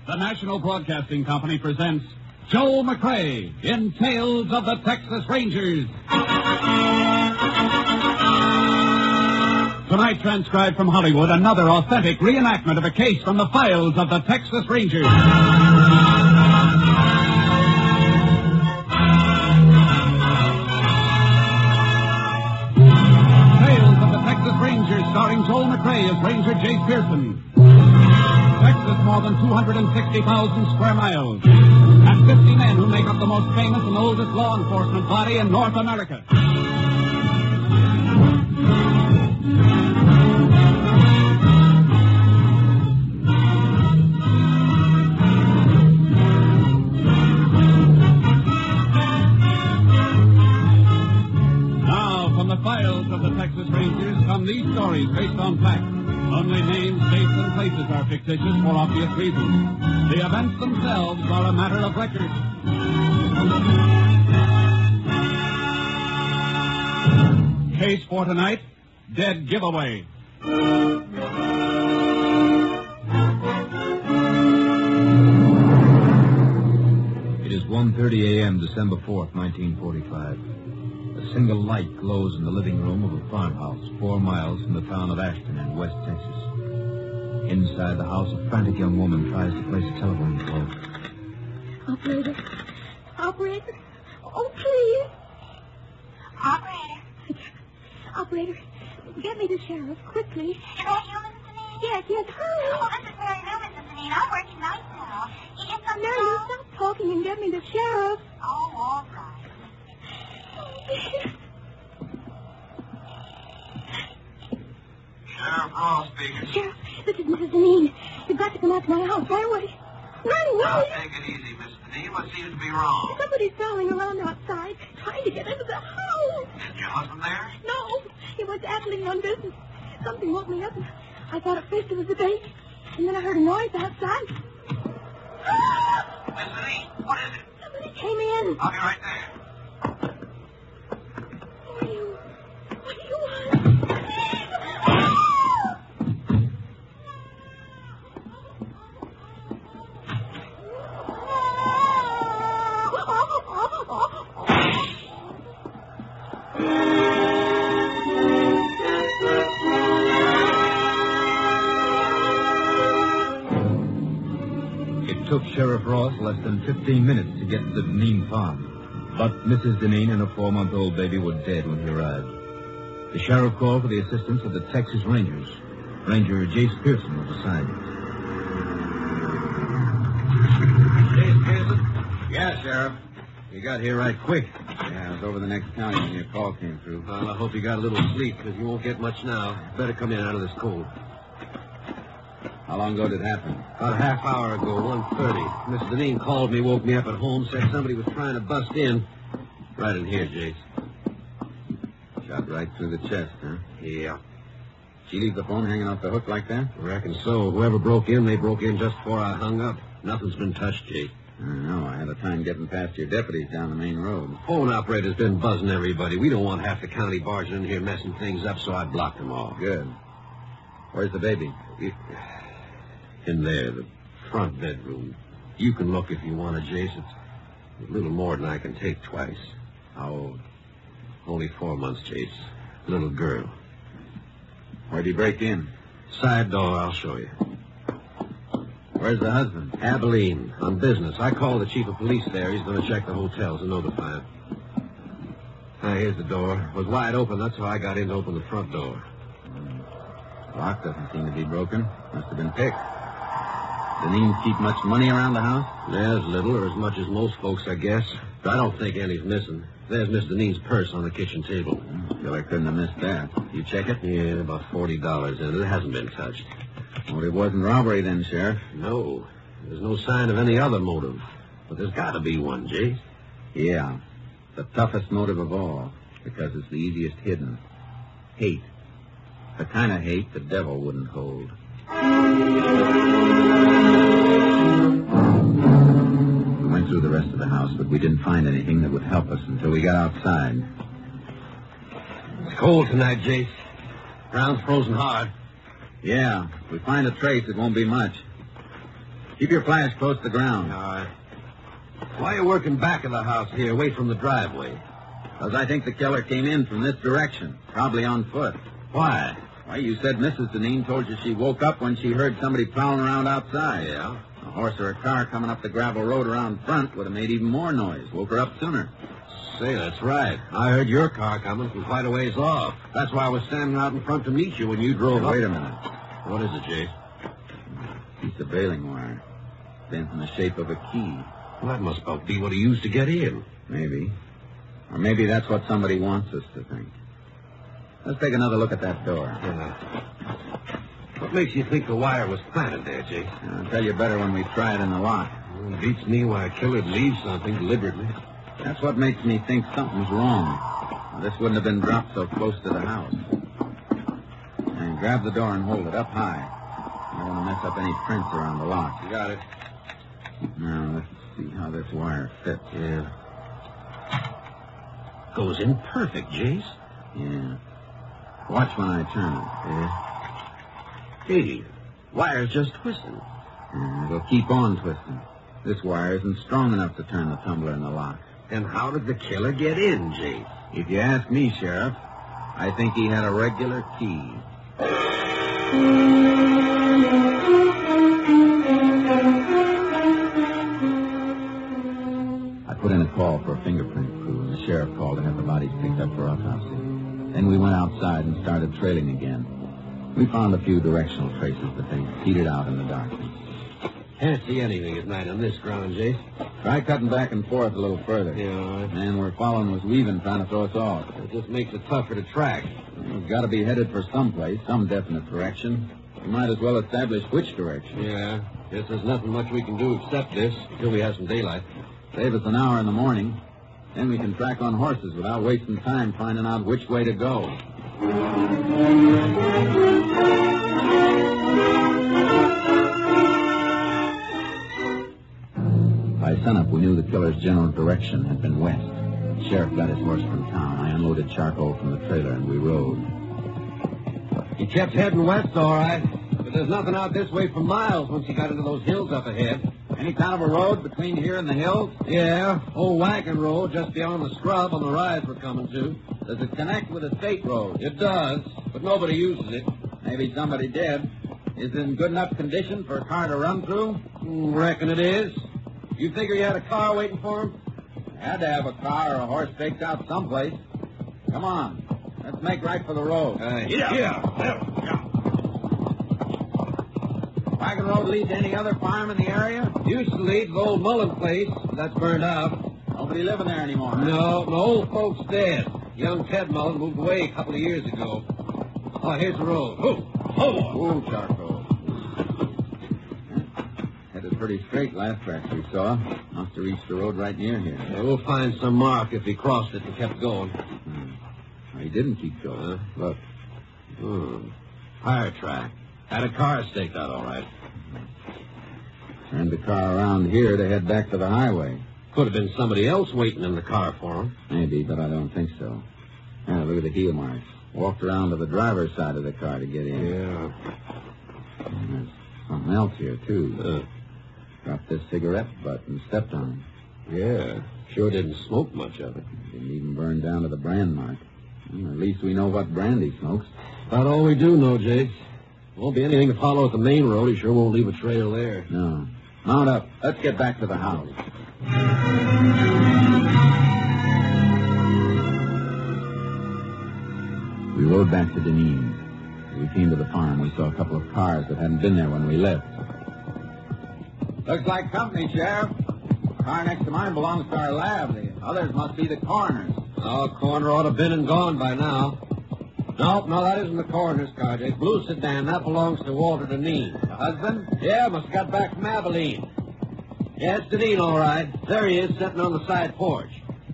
The National Broadcasting Company presents Joe McCrea in Tales of the Texas Rangers. Tonight, transcribed from Hollywood, another authentic reenactment of a case from the files of the Texas Rangers. Tales of the Texas Rangers, starring Joel McCrea as Ranger Jace Pearson. Texas, more than 260,000 square miles, and 50 men who make up the most famous and oldest law enforcement body in North America. Now, from the files of the Texas Rangers come these stories based on facts. Only names, dates, and places are fictitious for obvious reasons. The events themselves are a matter of record. Case for tonight, Dead Giveaway. It is 1:30 a.m., December 4th, 1945. A single light glows in the living room of a farmhouse 4 miles from the town of Ashton in West Texas. Inside the house, a frantic young woman tries to place a telephone call. Operator. Oh, please. Operator, get me the sheriff, quickly. Is that you, Mrs. Deneen? Yes, hurry. Oh, this is very new, Mrs. Deneen. I'm working nights now. You get something Now, you stop talking and get me the sheriff. Oh, all right. Sheriff Ross speaking. Sheriff, this is Mrs. Deneen. You've got to come out to my house right away. Right Now, away. take it easy, Miss Deneen. What seems to be wrong? Somebody's prowling around outside, trying to get into the house. Is your husband there? No, he went Abilene on business. Something woke me up. I thought at first it was the baby, and then I heard a noise outside. Miss Deneen, what is it? Somebody came in. I'll be right there. What do you want? It took Sheriff Ross less than 15 minutes to get to the Deneen farm. But Mrs. Deneen and her 4-month-old baby were dead when he arrived. The sheriff called for the assistance of the Texas Rangers. Ranger Jace Pearson was assigned. Jace Pearson? Yeah, Sheriff. You got here right quick. Yeah, I was over the next county when your call came through. Well, I hope you got a little sleep, because you won't get much now. Better come in out of this cold. How long ago did it happen? About a half hour ago, 1:30. Mrs. Deneen called me, woke me up at home, said somebody was trying to bust in. Right in here, Jace. Shot right through the chest, huh? Yeah. She leave the phone hanging off the hook like that? Reckon so. Whoever broke in, they broke in just before I hung up. Nothing's been touched, Jace. I don't know. I had a time getting past your deputies down the main road. Phone operator's been buzzing everybody. We don't want half the county barging in here messing things up, so I blocked them all. Good. Where's the baby? In there, the front bedroom. You can look if you want to, Jace. It's a little more than I can take twice. How old? Only 4 months, Jace. Little girl. Where'd he break in? Side door, I'll show you. Where's the husband? Abilene, on business. I called the chief of police there. He's going to check the hotels and notify him. Here's the door. It was wide open. That's how I got in to open the front door. Lock doesn't seem to be broken. Must have been picked. Deneen keep much money around the house? Yeah, as little or as much as most folks, I guess. But I don't think any's missing. There's Miss Deneen's purse on the kitchen table. Feel I couldn't have missed that. You check it? Yeah, about $40 in it. It hasn't been touched. Well, it wasn't robbery then, Sheriff. No. There's no sign of any other motive. But there's got to be one, Jace. Yeah. The toughest motive of all. Because it's the easiest hidden. Hate. The kind of hate the devil wouldn't hold. We went through the rest of the house, but we didn't find anything that would help us until we got outside. It's cold tonight, Jace. Ground's frozen hard. Yeah, if we find a trace, it won't be much. Keep your flash close to the ground. All right. Why are you working back of the house here, away from the driveway? Because I think the killer came in from this direction, probably on foot. Why? Why, you said Mrs. Deneen told you she woke up when she heard somebody prowling around outside. Yeah? A horse or a car coming up the gravel road around front would have made even more noise. Woke her up sooner. Say, that's right. I heard your car coming from quite a ways off. That's why I was standing out in front to meet you when you drove up. Wait a minute. What is it, Jay? Piece of baling wire. Bent in the shape of a key. Well, that must about be what he used to get in. Maybe. Or maybe that's what somebody wants us to think. Let's take another look at that door. What makes you think the wire was planted there, Jay? I'll tell you better when we try it in the lock. It beats me why a killer'd leave something deliberately. That's what makes me think something's wrong. This wouldn't have been dropped so close to the house. And grab the door and hold it up high. I don't want to mess up any prints around the lock. You got it. Now, let's see how this wire fits. Yeah. Goes in perfect, Jace. Yeah. Watch when I turn it. Yeah. Hey, wire's just twisting. Yeah, it'll keep on twisting. This wire isn't strong enough to turn the tumbler in the lock. Then how did the killer get in, Jace? If you ask me, Sheriff, I think he had a regular key. I put in a call for a fingerprint crew, and the sheriff called to have the bodies picked up for autopsy. Then we went outside and started trailing again. We found a few directional traces, but they petered out in the darkness. Can't see anything at night on this ground, Jace. Try cutting back and forth a little further. Yeah, all right. Man we're following was weaving, trying to throw us off. It just makes it tougher to track. We've got to be headed for someplace, some definite direction. We might as well establish which direction. Yeah. Guess there's nothing much we can do except this until we have some daylight. Save us an hour in the morning. Then we can track on horses without wasting time finding out which way to go. By sunup, we knew the killer's general direction had been west. The sheriff got his horse from town. I unloaded charcoal from the trailer, and we rode. He kept heading west, all right. But there's nothing out this way for miles once he got into those hills up ahead. Any kind of a road between here and the hills? Yeah, old wagon road just beyond the scrub on the rise we're coming to. Does it connect with the state road? It does, but nobody uses it. Maybe somebody did. Is it in good enough condition for a car to run through? Reckon it is. You figure you had a car waiting for him? Had to have a car or a horse staked out someplace. Come on. Let's make right for the road. Yeah. Wagon road lead to any other farm in the area? Used to lead to the old Mullen place. That's burned out. Nobody living there anymore, huh? No, the old folks dead. Young Ted Mullen moved away a couple of years ago. Oh, here's the road. Oh, charcoal. Headed pretty straight last tracks we saw. Must have reached the road right near here. Yeah, we'll find some mark if he crossed it and kept going. Well, he didn't keep going. Look. Tire track. Had a car staked out, all right. Turned the car around here to head back to the highway. Could have been somebody else waiting in the car for him. Maybe, but I don't think so. Yeah, look at the heel marks. Walked around to the driver's side of the car to get in. Yeah. And there's something else here, too. Dropped this cigarette butt and stepped on it. Yeah. Sure didn't smoke much of it. Didn't even burn down to the brand mark. Well, at least we know what brand he smokes. About all we do know, Jake. Won't be anything to follow at the main road. He sure won't leave a trail there. No. Mount up. Let's get back to the house. We rode back to Deneen. As we came to the farm, we saw a couple of cars that hadn't been there when we left. Looks like company, Sheriff. The car next to mine belongs to our lab. The others must be the coroner's. Oh, coroner ought to have been and gone by now. No, that isn't the coroner's car, Jake. Blue sedan, that belongs to Walter Deneen. The husband? Yeah, must have got back from Abilene. Yeah, it's Deneen, all right. There he is, sitting on the side porch.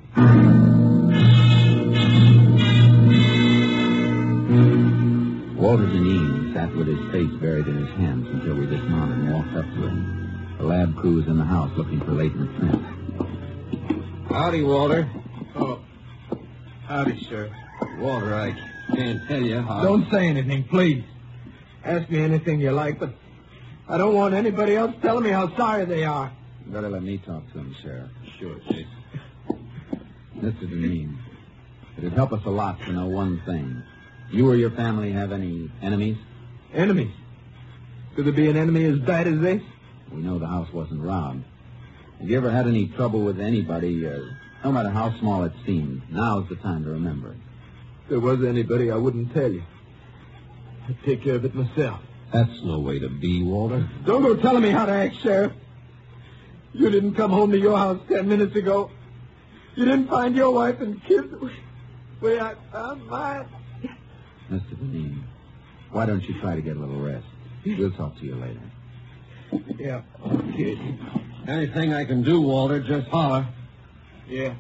Walter Deneen sat with his face buried in his hands until we dismounted and walked up to him. The lab crew was in the house looking for Leighton Flint. Howdy, Walter. Oh, howdy, sir. Walter, I can't tell you how... Don't say anything, please. Ask me anything you like, but I don't want anybody else telling me how sorry they are. You better let me talk to him, Sheriff. Sure, Jace. Mr. Deneen, it'd help us a lot to know one thing. You or your family have any enemies? Enemies? Could there be an enemy as bad as this? We know the house wasn't robbed. Have you ever had any trouble with anybody, no matter how small it seemed? Now's the time to remember. If there was anybody, I wouldn't tell you. I'd take care of it myself. That's no way to be, Walter. Don't go telling me how to act, Sheriff. You didn't come home to your house 10 minutes ago. You didn't find your wife and kids the way I found mine. Mr. Deneen, why don't you try to get a little rest? We'll talk to you later. Yeah, okay. Anything I can do, Walter, just holler. Yeah.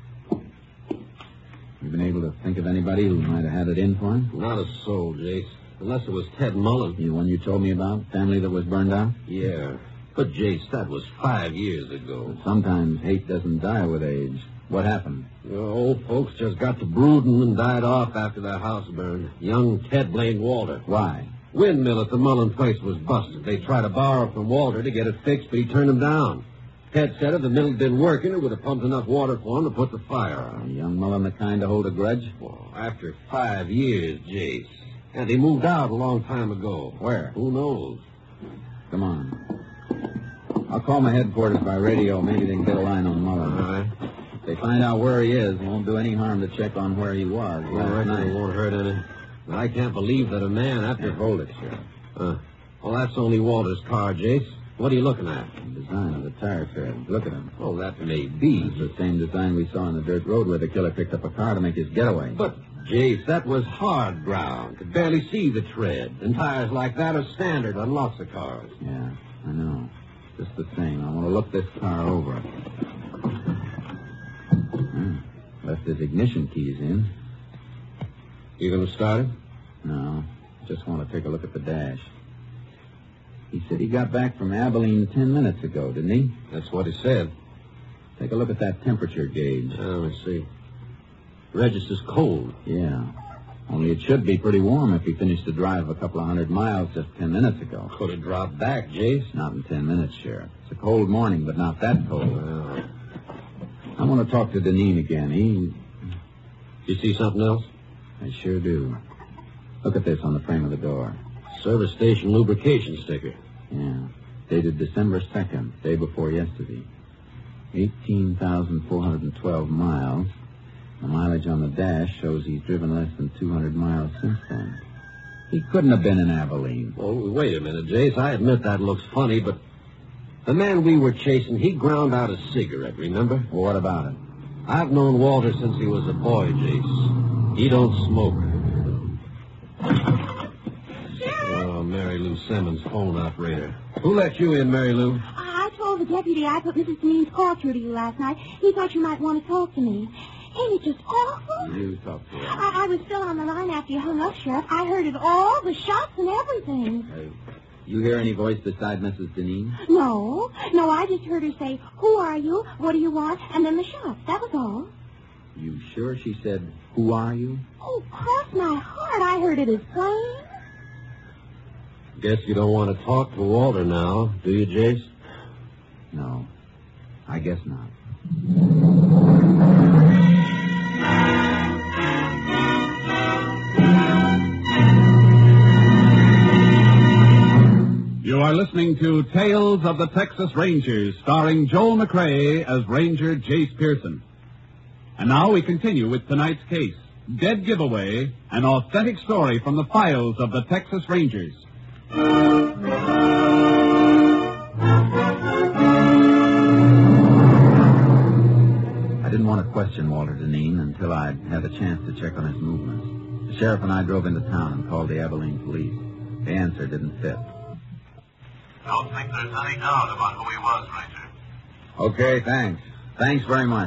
You been able to think of anybody who might have had it in for him? Not a soul, Jace. Unless it was Ted Mullen. The one you told me about? Family that was burned out? Yeah. But, Jace, that was 5 years ago. But sometimes hate doesn't die with age. What happened? The old folks just got to brooding and died off after their house burned. Young Ted blamed Walter. Why? Windmill at the Mullen place was busted. They tried to borrow from Walter to get it fixed, but he turned them down. Ted said if the mill had been working, it would have pumped enough water for him to put the fire out. Young Mullen the kind to hold a grudge? Well, after 5 years, Jace. And he moved out a long time ago. Where? Who knows? Come on. I'll call my headquarters by radio. Maybe they can get a line on Mullen. All right. If they find out where he is, it won't do any harm to check on where he was. Well, I reckon it won't hurt any. But I can't believe that a man after... Hold it, Sheriff. Well, that's only Walter's car, Jace. What are you looking at? The design of the tire tread. Look at him. Oh, that may be. It's the same design we saw on the dirt road where the killer picked up a car to make his getaway. But, Jace, that was hard ground. Could barely see the tread. And tires like that are standard on lots of cars. Yeah, I know. Just the same. I want to look this car over. Left his ignition keys in. You going to start it? No, just want to take a look at the dash. He said he got back from Abilene 10 minutes ago, didn't he? That's what he said. Take a look at that temperature gauge. Let me see. Register's cold. Yeah. Only it should be pretty warm if he finished the drive a couple of 100 miles just 10 minutes ago. Could have dropped back, Jace. Not in 10 minutes, Sheriff. It's a cold morning, but not that cold. Well, I want to talk to Deneen again. You see something else? I sure do. Look at this on the frame of the door. Service station lubrication sticker. Yeah. Dated December 2nd, day before yesterday. 18,412 miles. The mileage on the dash shows he's driven less than 200 miles since then. He couldn't have been in Abilene. Oh, wait a minute, Jace. I admit that looks funny, but the man we were chasing, he ground out a cigarette, remember? Well, what about it? I've known Walter since he was a boy, Jace. He don't smoke. Oh, Mary Lou Simmons, phone operator. Who let you in, Mary Lou? I told the deputy I put Mrs. Deneen's call through to you last night. He thought you might want to talk to me. Ain't it just awful? You talk to her. I was still on the line after you hung up, Sheriff. I heard it all, the shots and everything. You hear any voice beside Mrs. Deneen? No, I just heard her say, who are you, what do you want, and then the shots. That was all. You sure she said, who are you? Oh, cross my heart, I heard it as plain. Guess you don't want to talk to Walter now, do you, Jace? No, I guess not. You are listening to Tales of the Texas Rangers, starring Joel McCrea as Ranger Jace Pearson. And now we continue with tonight's case, Dead Giveaway, an authentic story from the files of the Texas Rangers. I didn't want to question Walter Deneen until I'd had a chance to check on his movements. The sheriff and I drove into town and called the Abilene police. The answer didn't fit. Don't think there's any doubt about who he was, Ranger. Okay, thanks. Thanks very much.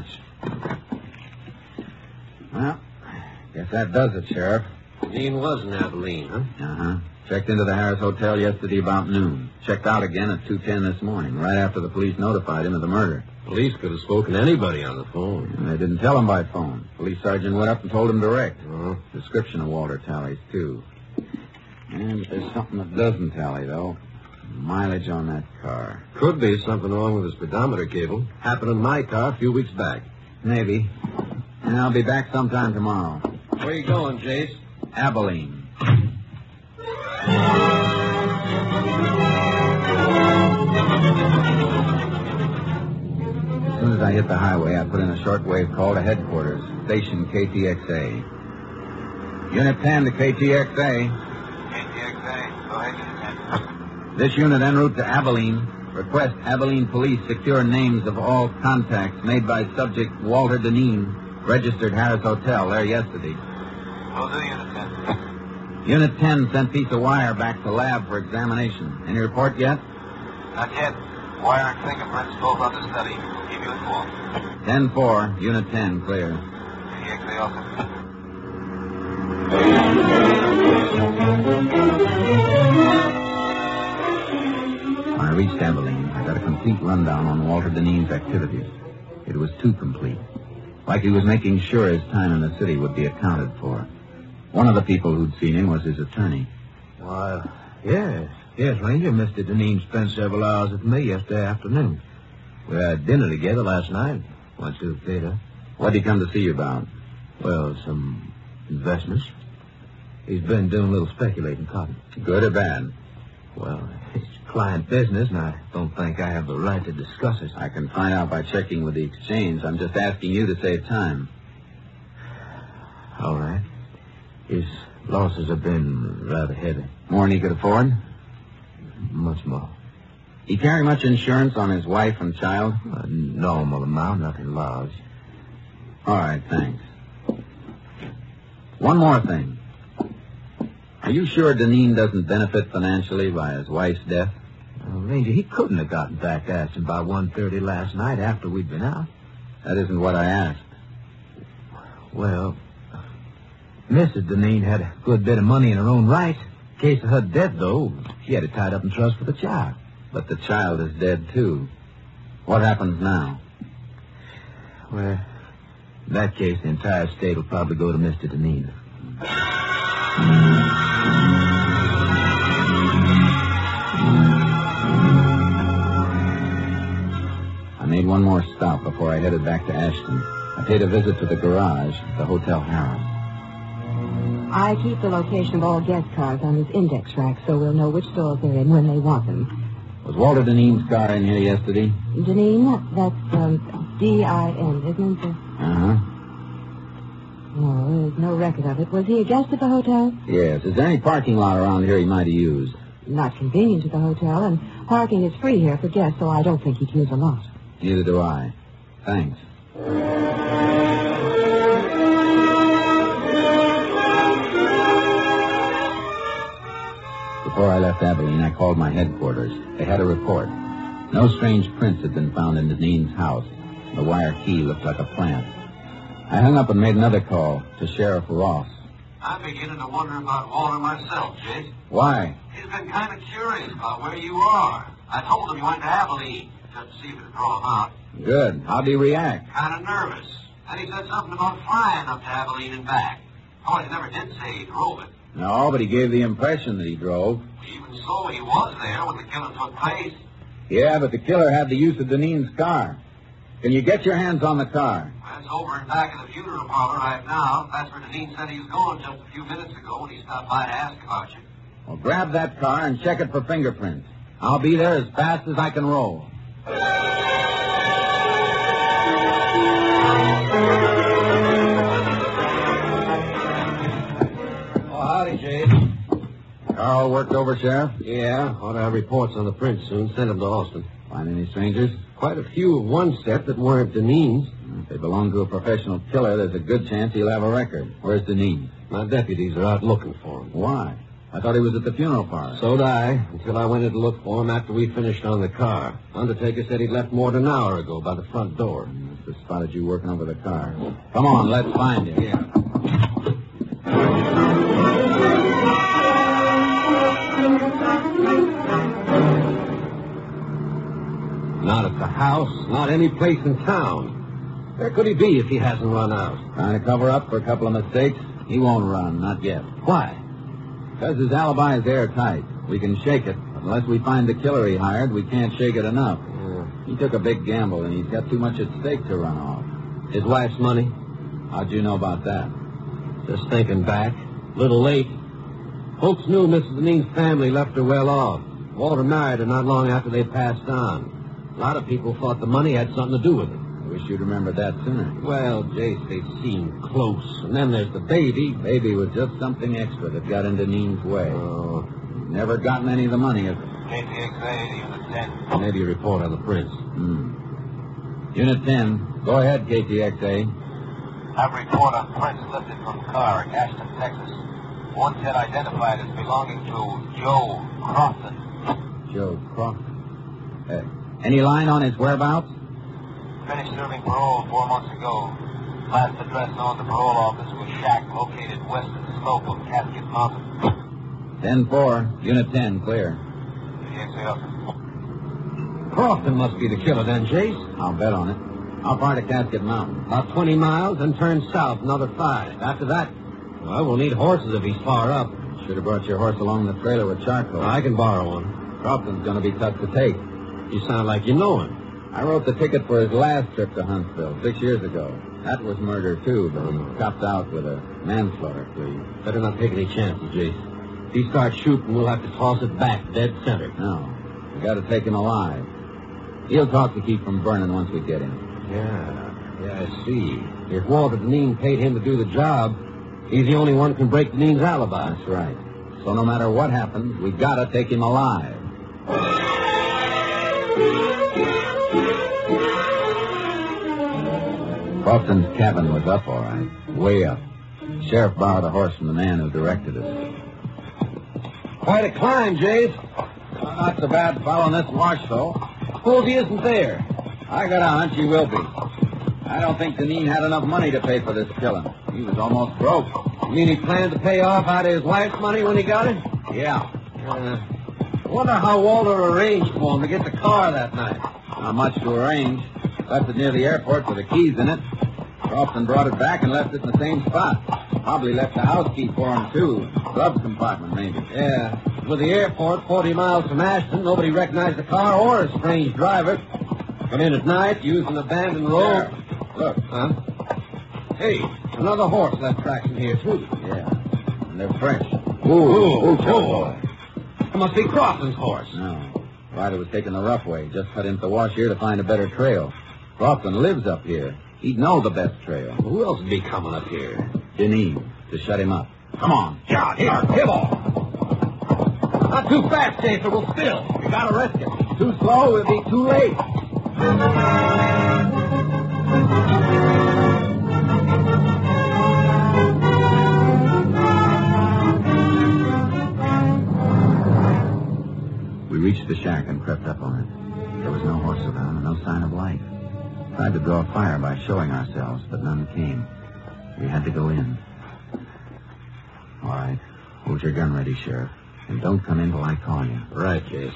Well, guess that does it, Sheriff. Dean was in Abilene, huh? Uh-huh. Checked into the Harris Hotel yesterday about noon. Checked out again at 2:10 this morning, right after the police notified him of the murder. Police could have spoken to anybody on the phone. And they didn't tell him by phone. Police sergeant went up and told him direct. Oh. Description of Walter tallies, too. And there's something that doesn't tally, though. mileage on that car? Could be something wrong with the speedometer cable. Happened in my car a few weeks back. Maybe. And I'll be back sometime tomorrow. Where you going, Jace? Abilene. As soon as I hit the highway, I put in a shortwave call to headquarters, station KTXA. Unit 10 to KTXA. KTXA, go ahead, Unit 10. This unit en route to Abilene. Request Abilene police secure names of all contacts made by subject Walter Deneen, registered Harris Hotel, there yesterday. Will do, Unit 10. Unit 10 sent piece of wire back to lab for examination. Any report yet? Not yet. Wire and fingerprints both under study. Keep you informed. 10-4, Unit 10, clear. KTXA also. When I reached Abilene, I got a complete rundown on Walter Deneen's activities. It was too complete. Like he was making sure his time in the city would be accounted for. One of the people who'd seen him was his attorney. Why, yes, Ranger. Mr. Deneen spent several hours with me yesterday afternoon. We had dinner together last night. Went to the theater. What'd he come to see you about? Well, some investments. He's been doing a little speculating, Cotton. Good or bad? Well, it's client business, and I don't think I have the right to discuss it. I can find out by checking with the exchange. I'm just asking you to save time. All right. His losses have been rather heavy. More than he could afford? Much more. He carry much insurance on his wife and child? A normal amount, nothing large. All right, thanks. One more thing. Are you sure Deneen doesn't benefit financially by his wife's death? Ranger, he couldn't have gotten back at him by 1:30 last night after we'd been out. That isn't what I asked. Well, Mrs. Deneen had a good bit of money in her own right. In case of her death, though, she had it tied up in trust for the child. But the child is dead, too. What happens now? Well, in that case, the entire estate will probably go to Mr. Deneen. I made one more stop before I headed back to Ashton. I paid a visit to the garage, the Hotel Harris. I keep the location of all guest cars on this index rack so we'll know which stores they're in when they want them. Was Walter Deneen's car in here yesterday? Deneen? That's D-I-N, isn't it? Uh-huh. No, there's no record of it. Was he a guest at the hotel? Yes. Is there any parking lot around here he might have used? Not convenient to the hotel, and parking is free here for guests, so I don't think he'd use a lot. Neither do I. Thanks. Before I left Abilene, I called my headquarters. They had a report. No strange prints had been found in Deneen's house. The wire key looked like a plant. I hung up and made another call to Sheriff Ross. I'm beginning to wonder about Walter myself, Jake. Why? He's been kind of curious about where you are. I told him you went to Abilene, just to see if it would draw him out. Good. How'd he react? Kind of nervous. And he said something about flying up to Abilene and back. Oh, he never did say he drove it. No, but he gave the impression that he drove. Even so, he was there when the killing took place. Yeah, but the killer had the use of Deneen's car. Can you get your hands on the car? Well, it's over in back of the funeral parlor right now. That's where Deneen said he was going just a few minutes ago when he stopped by to ask about you. Well, grab that car and check it for fingerprints. I'll be there as fast as I can roll. Oh, howdy, Jade. Carl worked over, Sheriff? Yeah, ought to have reports on the prints soon. Send them to Austin. Find any strangers? Quite a few of one set that weren't Deneen's. If they belong to a professional killer, there's a good chance he'll have a record. Where's Deneen? My deputies are out looking for him. Why? I thought he was at the funeral parlor. So did I, until I went in to look for him after we finished on the car. Undertaker said he'd left more than an hour ago by the front door. Must have spotted you working over the car. Come on, let's find him. Yeah. Not at the house, not any place in town. Where could he be if he hasn't run out? Trying to cover up for a couple of mistakes? He won't run, not yet. Why? Because his alibi is airtight. We can shake it, But unless we find the killer he hired, we can't shake it enough. He took a big gamble, and he's got too much at stake to run off. His wife's money? How'd you know about that? Just thinking back. Little late. Folks knew Mrs. Deneen's family left her well off. Walter married her not long after they passed on. A lot of people thought the money had something to do with it. I wish you'd remembered that sooner. Well, Jace, they seemed close. And then there's the baby. Baby was just something extra that got in Deneen's way. Oh. Never gotten any of the money. KTXA, Unit 10. Maybe a report on the prince. Unit 10. Go ahead, KTXA. Have a report on prints lifted from car in Ashton, Texas. One set identified as belonging to Joe Crofton. Joe Crofton. Any line on his whereabouts? Finished serving parole 4 months ago. Last address known to parole office was shack located west of the slope of Casket Mountain. 10-4. Unit 10, clear. KTXA up. Crofton must be the killer then, Jace. I'll bet on it. How far to Casket Mountain? About 20 miles, then turn south another 5. After that, well, we'll need horses if he's far up. Should have brought your horse along the trailer with charcoal. I can borrow one. Crofton's going to be tough to take. You sound like you know him. I wrote the ticket for his last trip to Huntsville 6 years ago. That was murder, too, but he copped out with a manslaughter plea. Better not take any chances, Jace. If he starts shooting, we'll have to toss it back dead center. No. We got to take him alive. He'll talk to keep from burning once we get him. Yeah, I see. If Walter Deneen paid him to do the job, he's the only one who can break Deneen's alibi. That's right. So no matter what happens, we got to take him alive. Crofton's cabin was up all right. Way up. The sheriff borrowed a horse from the man who directed us. Quite a climb, Jace. Not so bad following this wash, though. Suppose he isn't there. I got a hunch he will be. I don't think Deneen had enough money to pay for this killing. He was almost broke. You mean he planned to pay off out of his wife's money when he got it? Yeah. I wonder how Walter arranged for him to get the car that night. Not much to arrange. Left it near the airport with the keys in it. Crofton brought it back and left it in the same spot. Probably left the house key for him, too. Glove compartment, maybe. Yeah. With the airport 40 miles from Ashton, nobody recognized the car or a strange driver. Come in at night, use an abandoned road. There. Look. Huh? Hey, another horse left tracks in here, too. Yeah. And they're fresh. Ooh, boy. It must be Crofton's horse. No. Ryder was taking the rough way. Just cut into the wash here to find a better trail. Crofton lives up here. He'd know the best trail. Who else would be coming up here? Deneen, to shut him up. Come on. Yeah, here, him off. Not too fast, Chaser. We'll spill. We gotta risk it. Too slow, we'll be too late. We reached the shack and crept up on it. There was no horse around and no sign of life. Tried to draw fire by showing ourselves, but none came. We had to go in. All right. Hold your gun ready, Sheriff. And don't come in till I call you. Right, Chase.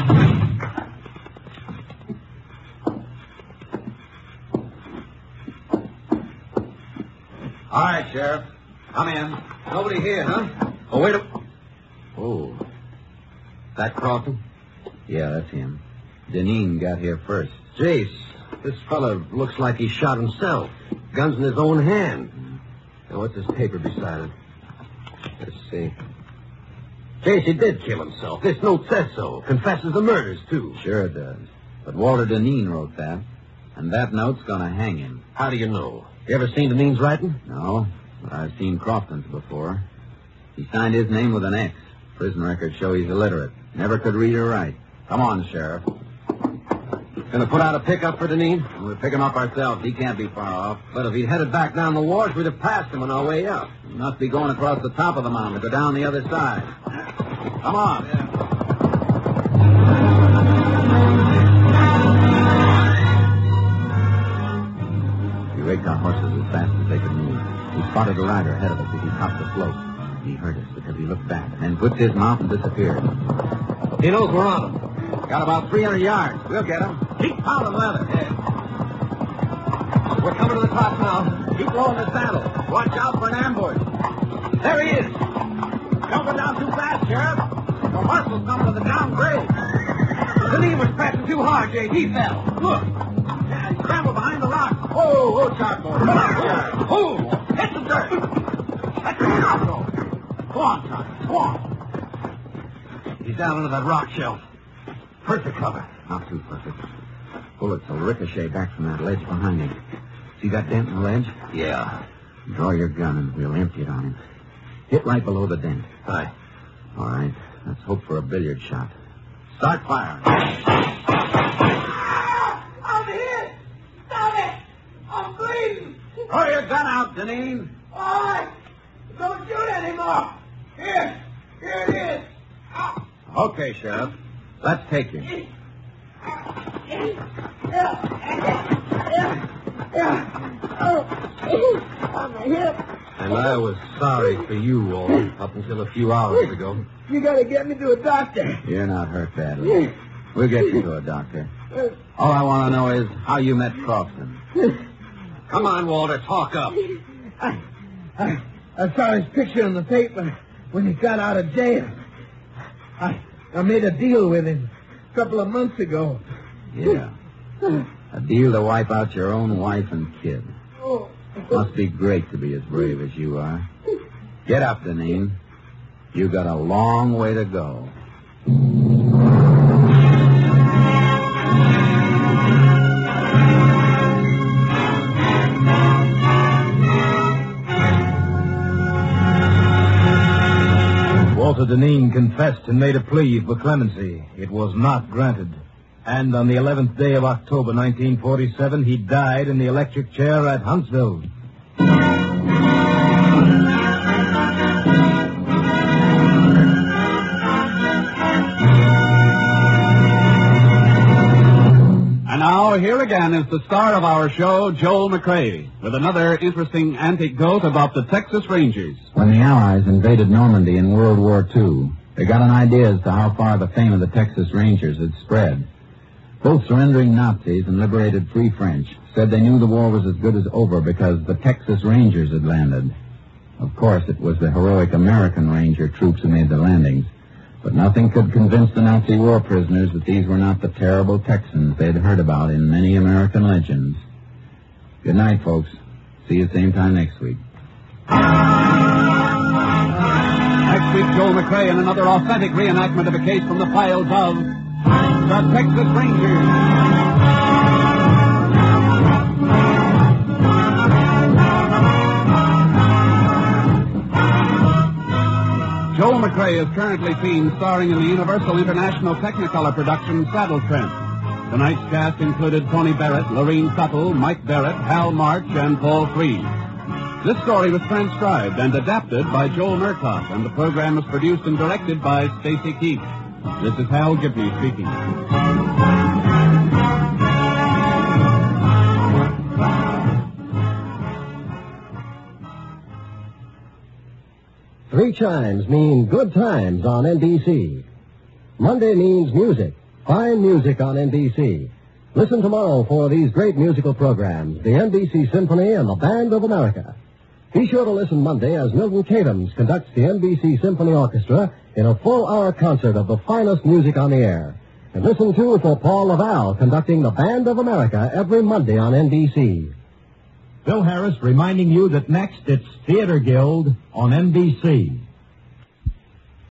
All right, Sheriff. Come in. Nobody here, huh? Oh, wait a... Oh. That Crofton? Yeah, that's him. Deneen got here first. Jace, this fella looks like he shot himself. Gun's in his own hand. Now, what's this paper beside it? Let's see. Jace, he did kill himself. This note says so. Confesses the murders, too. Sure it does. But Walter Deneen wrote that. And that note's gonna hang him. How do you know? You ever seen Deneen's writing? No, but I've seen Crofton's before. He signed his name with an X. Prison records show he's illiterate. Never could read or write. Come on, Sheriff. Gonna put out a pickup for Deneen? We'll pick him up ourselves. He can't be far off. But if he'd headed back down the wash, we'd have passed him on our way up. He must be going across the top of the mountain to go down the other side. Come on. We raked our horses as fast as they could move. We spotted a rider ahead of us as he topped the slope. He heard us because he looked back and then puts his mouth and disappeared. He knows we're on him. Got about 300 yards. We'll get him. Keep pounding leather. Yeah. We're coming to the top now. Keep blowing the saddle. Watch out for an ambush. There he is. Jumping down too fast, Sheriff. The horse was coming to the downgrade. The knee was pressing too hard, Jake. He fell. Look. Yeah, he scrambled behind the rock. Oh, Charco. Come on. Oh, hit the dirt. That's the Charco. Go on, Charco. Go on. He's down under that rock shelf. Perfect cover. Not too perfect. Bullets will ricochet back from that ledge behind him. See that dent in the ledge? Yeah. Draw your gun and we'll empty it on him. Hit right below the dent. Aye. All right. Let's hope for a billiard shot. Start firing. I'm hit! Stop it! I'm bleeding! Throw your gun out, Deneen. All right. Don't shoot anymore. Here it is. Okay, Sheriff. Let's take him. And I was sorry for you, Walter, up until a few hours ago. You gotta get me to a doctor. You're not hurt badly. We'll get you to a doctor. All I want to know is how you met Crofton. Come on, Walter, talk up. I saw his picture in the paper when he got out of jail. I made a deal with him a couple of months ago. Yeah. A deal to wipe out your own wife and kid. Oh. Must be great to be as brave as you are. Get up, Deneen. You got a long way to go. Walter Deneen confessed and made a plea for clemency. It was not granted. And on the 11th day of October, 1947, he died in the electric chair at Huntsville. And now, here again is the star of our show, Joel McCrea, with another interesting anecdote about the Texas Rangers. When the Allies invaded Normandy in World War II, they got an idea as to how far the fame of the Texas Rangers had spread. Both surrendering Nazis and liberated Free French said they knew the war was as good as over because the Texas Rangers had landed. Of course, it was the heroic American Ranger troops who made the landings. But nothing could convince the Nazi war prisoners that these were not the terrible Texans they'd heard about in many American legends. Good night, folks. See you same time next week. Next week, Joel McCrea in another authentic reenactment of a case from the files of the Texas Rangers. Joel McCrea is currently seen starring in the Universal International Technicolor production Saddle Trent. Tonight's cast included Tony Barrett, Lorene Tuttle, Mike Barrett, Hal March, and Paul Freed. This story was transcribed and adapted by Joel Murkoff, and the program was produced and directed by Stacy Keith. This is Hal Gibney speaking. 3 chimes mean good times on NBC. Monday means music, fine music on NBC. Listen tomorrow for these great musical programs, the NBC Symphony and the Band of America. Be sure to listen Monday as Milton Cadams conducts the NBC Symphony Orchestra in a full-hour concert of the finest music on the air. And listen, too, for Paul Laval conducting the Band of America every Monday on NBC. Bill Harris reminding you that next it's Theater Guild on NBC.